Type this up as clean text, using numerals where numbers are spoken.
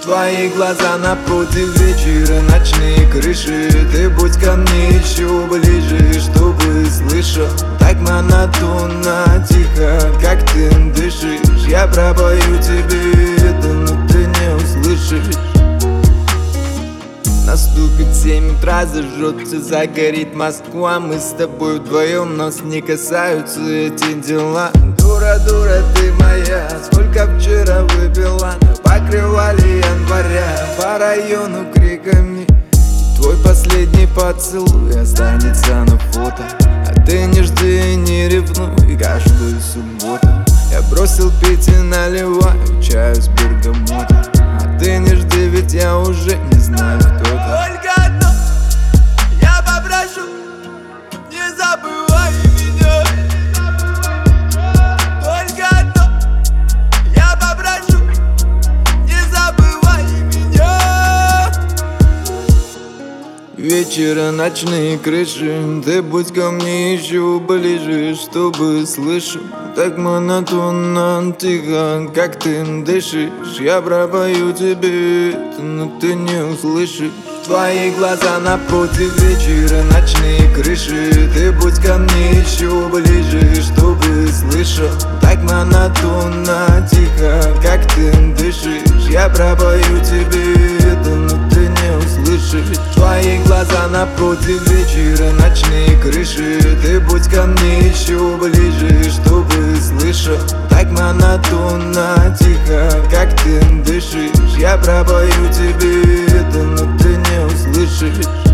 Твои глаза напротив вечера, ночные крыши. Ты будь ко мне еще ближе, чтобы слышал так монотонно, тихо, как ты дышишь. Я пропою тебе это, но ты не услышишь. Наступит 7 утра, зажжется, загорит Москва. Мы с тобой вдвоем, нас не касаются эти дела. Дура, дура, ты моя, сколько вчера выпила. Покрывали января по району криками. Твой последний поцелуй останется на фото. А ты не жди и не ревнуй каждую субботу. Я бросил пить и наливаю чаю с бергамота. А ты не жди, ведь я уже не знаю, кто ты. Только одно я попрошу: не забывай меня. Только одно я попрошу: не забывай меня. Вечера, ночные крыши. Ты будь ко мне еще ближе, чтобы слышал так монотонно, тихо, как ты дышишь. Я пропою тебе это, но ты не услышишь. Твои глаза напротив вечера, ночные крыши. Ты будь ко мне еще ближе, чтобы слышал так монотонно, тихо, как ты дышишь. Я пропою тебе это, но ты не услышишь. Твои глаза напротив вечера, ночные крыши. Ты будь ко мне еще ближе, чтобы слышал так монотонно, тихо, как ты дышишь. Я пропою тебе это, но ты не услышишь.